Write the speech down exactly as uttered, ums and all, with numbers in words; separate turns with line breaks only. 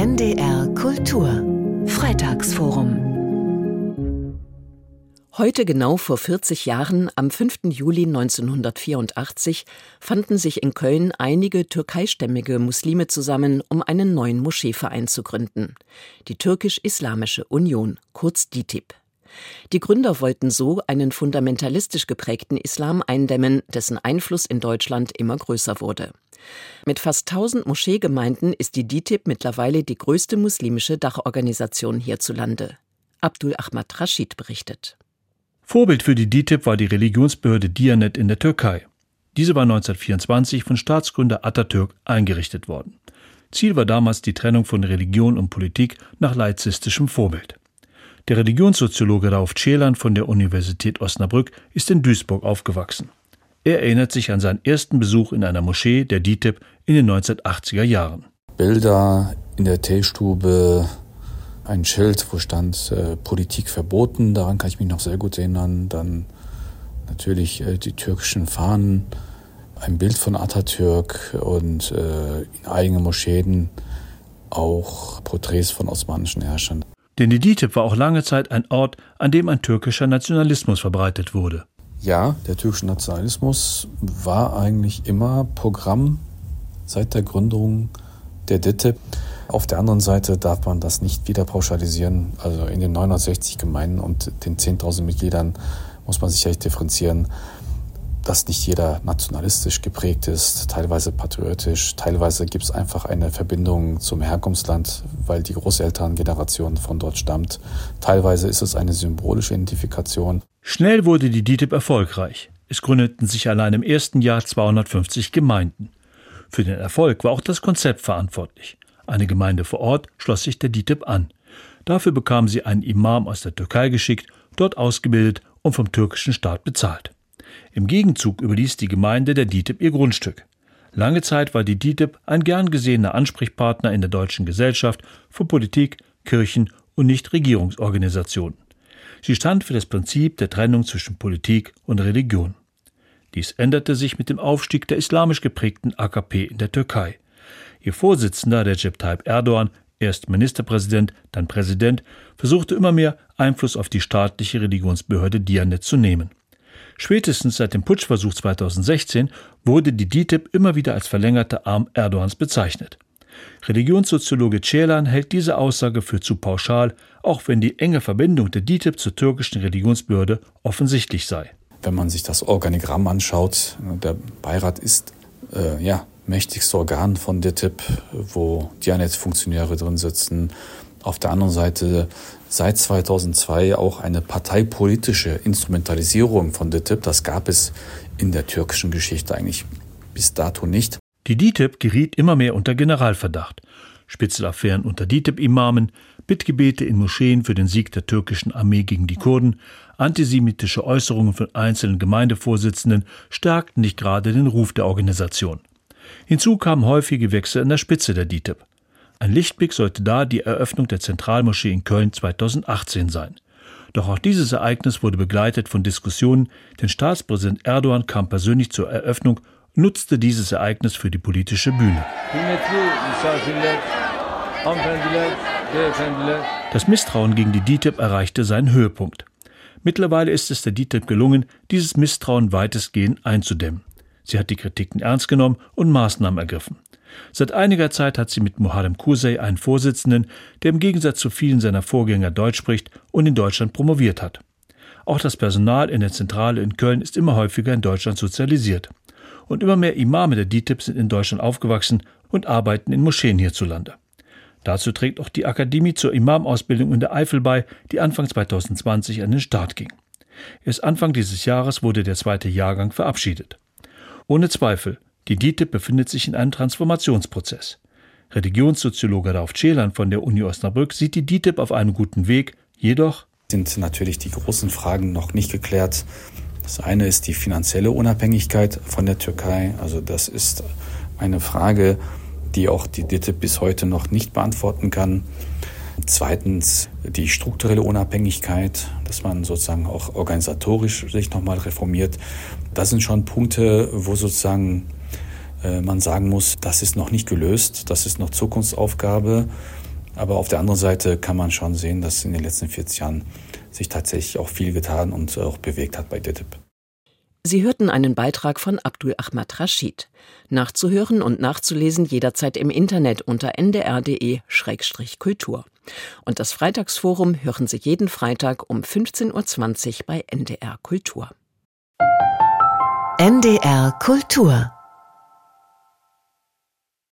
N D R Kultur Freitagsforum. Heute genau vor vierzig Jahren, am fünften Juli neunzehnhundertvierundachtzig, fanden sich in Köln einige türkeistämmige Muslime zusammen, um einen neuen Moscheeverein zu gründen. Die Türkisch-Islamische Union, kurz D I T I B. Die Gründer wollten so einen fundamentalistisch geprägten Islam eindämmen, dessen Einfluss in Deutschland immer größer wurde. Mit fast tausend Moscheegemeinden ist die D I T I B mittlerweile die größte muslimische Dachorganisation hierzulande. Abdul Ahmad Rashid berichtet.
Vorbild für die D I T I B war die Religionsbehörde Diyanet in der Türkei. Diese war neunzehnhundertvierundzwanzig von Staatsgründer Atatürk eingerichtet worden. Ziel war damals die Trennung von Religion und Politik nach laizistischem Vorbild. Der Religionssoziologe Rauf Ceylan von der Universität Osnabrück ist in Duisburg aufgewachsen. Er erinnert sich an seinen ersten Besuch in einer Moschee der D I T I B in den neunzehnhundertachtziger Jahren.
Bilder in der Teestube, ein Schild, wo stand äh, Politik verboten, daran kann ich mich noch sehr gut erinnern. Dann natürlich äh, die türkischen Fahnen, ein Bild von Atatürk und äh, in eigenen Moscheen auch Porträts von osmanischen Herrschern.
Denn die D I T I B war auch lange Zeit ein Ort, an dem ein türkischer Nationalismus verbreitet wurde.
Ja, der türkische Nationalismus war eigentlich immer Programm seit der Gründung der D I T I B. Auf der anderen Seite darf man das nicht wieder pauschalisieren. Also in den neunhundertsechzig Gemeinden und den zehntausend Mitgliedern muss man sicherlich differenzieren, dass nicht jeder nationalistisch geprägt ist, teilweise patriotisch, teilweise gibt es einfach eine Verbindung zum Herkunftsland, weil die Großelterngeneration von dort stammt. Teilweise ist es eine symbolische Identifikation.
Schnell wurde die D I T I B erfolgreich. Es gründeten sich allein im ersten Jahr zweihundertfünfzig Gemeinden. Für den Erfolg war auch das Konzept verantwortlich. Eine Gemeinde vor Ort schloss sich der D I T I B an. Dafür bekam sie einen Imam aus der Türkei geschickt, dort ausgebildet und vom türkischen Staat bezahlt. Im Gegenzug überließ die Gemeinde der D I T I B ihr Grundstück. Lange Zeit war die D I T I B ein gern gesehener Ansprechpartner in der deutschen Gesellschaft für Politik, Kirchen und Nichtregierungsorganisationen. Sie stand für das Prinzip der Trennung zwischen Politik und Religion. Dies änderte sich mit dem Aufstieg der islamisch geprägten A K P in der Türkei. Ihr Vorsitzender, Recep Tayyip Erdoğan, erst Ministerpräsident, dann Präsident, versuchte immer mehr Einfluss auf die staatliche Religionsbehörde Diyanet zu nehmen. Spätestens seit dem Putschversuch zweitausendsechzehn wurde die D I T I B immer wieder als verlängerter Arm Erdogans bezeichnet. Religionssoziologe Ceylan hält diese Aussage für zu pauschal, auch wenn die enge Verbindung der D I T I B zur türkischen Religionsbehörde offensichtlich sei.
Wenn man sich das Organigramm anschaut, der Beirat ist äh, ja mächtigste Organ von D I T I B, wo Diyanet-Funktionäre drin sitzen. Auf der anderen Seite seit zweitausendzwei auch eine parteipolitische Instrumentalisierung von D I T I B. Das gab es in der türkischen Geschichte eigentlich bis dato nicht.
Die D I T I B geriet immer mehr unter Generalverdacht. Spitzelaffären unter D I T I B-Imamen, Bittgebete in Moscheen für den Sieg der türkischen Armee gegen die Kurden, antisemitische Äußerungen von einzelnen Gemeindevorsitzenden stärkten nicht gerade den Ruf der Organisation. Hinzu kamen häufige Wechsel an der Spitze der D I T I B. Ein Lichtblick sollte da die Eröffnung der Zentralmoschee in Köln zweitausendachtzehn sein. Doch auch dieses Ereignis wurde begleitet von Diskussionen, denn Staatspräsident Erdoğan kam persönlich zur Eröffnung und nutzte dieses Ereignis für die politische Bühne. Das Misstrauen gegen die D I T I B erreichte seinen Höhepunkt. Mittlerweile ist es der D I T I B gelungen, dieses Misstrauen weitestgehend einzudämmen. Sie hat die Kritiken ernst genommen und Maßnahmen ergriffen. Seit einiger Zeit hat sie mit Muharrem Kuzey einen Vorsitzenden, der im Gegensatz zu vielen seiner Vorgänger Deutsch spricht und in Deutschland promoviert hat. Auch das Personal in der Zentrale in Köln ist immer häufiger in Deutschland sozialisiert. Und immer mehr Imame der D I T I B sind in Deutschland aufgewachsen und arbeiten in Moscheen hierzulande. Dazu trägt auch die Akademie zur Imamausbildung in der Eifel bei, die Anfang zweitausendzwanzig an den Start ging. Erst Anfang dieses Jahres wurde der zweite Jahrgang verabschiedet. Ohne Zweifel, die D I T I B befindet sich in einem Transformationsprozess. Religionssoziologe Rauf Ceylan von der Uni Osnabrück sieht die D I T I B auf einem guten Weg, jedoch
sind natürlich die großen Fragen noch nicht geklärt. Das eine ist die finanzielle Unabhängigkeit von der Türkei. Also das ist eine Frage, die auch die D I T I B bis heute noch nicht beantworten kann. Zweitens die strukturelle Unabhängigkeit, dass man sozusagen auch organisatorisch sich nochmal reformiert. Das sind schon Punkte, wo sozusagen äh, man sagen muss, das ist noch nicht gelöst, das ist noch Zukunftsaufgabe. Aber auf der anderen Seite kann man schon sehen, dass in den letzten vierzig Jahren sich tatsächlich auch viel getan und auch bewegt hat bei D I T I B.
Sie hörten einen Beitrag von Abdul Ahmad Rashid. Nachzuhören und nachzulesen jederzeit im Internet unter n d r punkt d e Schrägstrich Kultur. Und das Freitagsforum hören Sie jeden Freitag um fünfzehn Uhr zwanzig bei N D R Kultur.
N D R Kultur